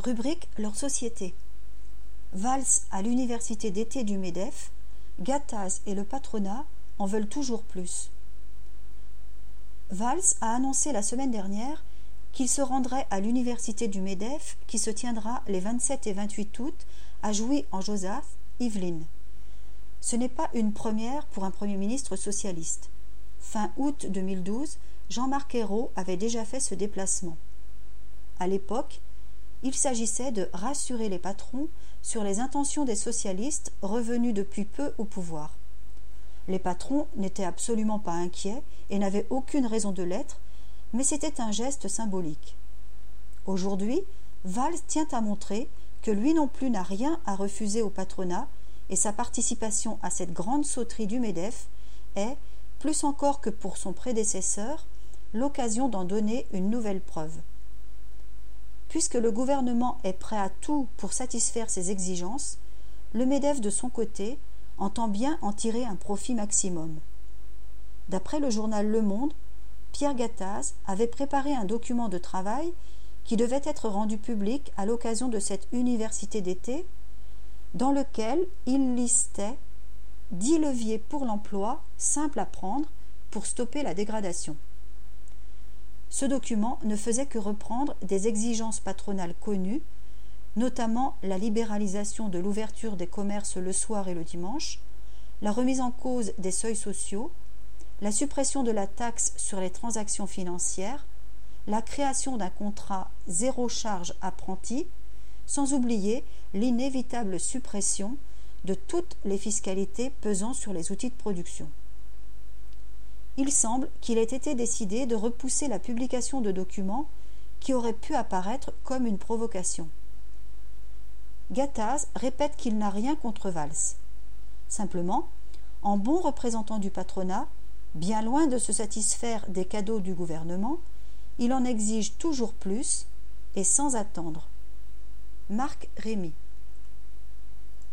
Rubrique leur société. Valls à l'université d'été du MEDEF, Gattaz et le patronat en veulent toujours plus. Valls a annoncé la semaine dernière qu'il se rendrait à l'université du MEDEF qui se tiendra les 27 et 28 août à Jouy-en-Josas, Yvelines. Ce n'est pas une première pour un Premier ministre socialiste. Fin août 2012, Jean-Marc Ayrault avait déjà fait ce déplacement. À l'époque, il s'agissait de rassurer les patrons sur les intentions des socialistes revenus depuis peu au pouvoir. Les patrons n'étaient absolument pas inquiets et n'avaient aucune raison de l'être, mais c'était un geste symbolique. Aujourd'hui, Valls tient à montrer que lui non plus n'a rien à refuser au patronat et sa participation à cette grande sauterie du MEDEF est, plus encore que pour son prédécesseur, l'occasion d'en donner une nouvelle preuve. Puisque le gouvernement est prêt à tout pour satisfaire ses exigences, le MEDEF de son côté entend bien en tirer un profit maximum. D'après le journal Le Monde, Pierre Gattaz avait préparé un document de travail qui devait être rendu public à l'occasion de cette université d'été, dans lequel il listait 10 leviers pour l'emploi simples à prendre pour stopper la dégradation. Ce document ne faisait que reprendre des exigences patronales connues, notamment la libéralisation de l'ouverture des commerces le soir et le dimanche, la remise en cause des seuils sociaux, la suppression de la taxe sur les transactions financières, la création d'un contrat zéro charge apprenti, sans oublier l'inévitable suppression de toutes les fiscalités pesant sur les outils de production. Il semble qu'il ait été décidé de repousser la publication de documents qui auraient pu apparaître comme une provocation. Gattaz répète qu'il n'a rien contre Valls. Simplement, en bon représentant du patronat, bien loin de se satisfaire des cadeaux du gouvernement, il en exige toujours plus et sans attendre. Marc Rémy.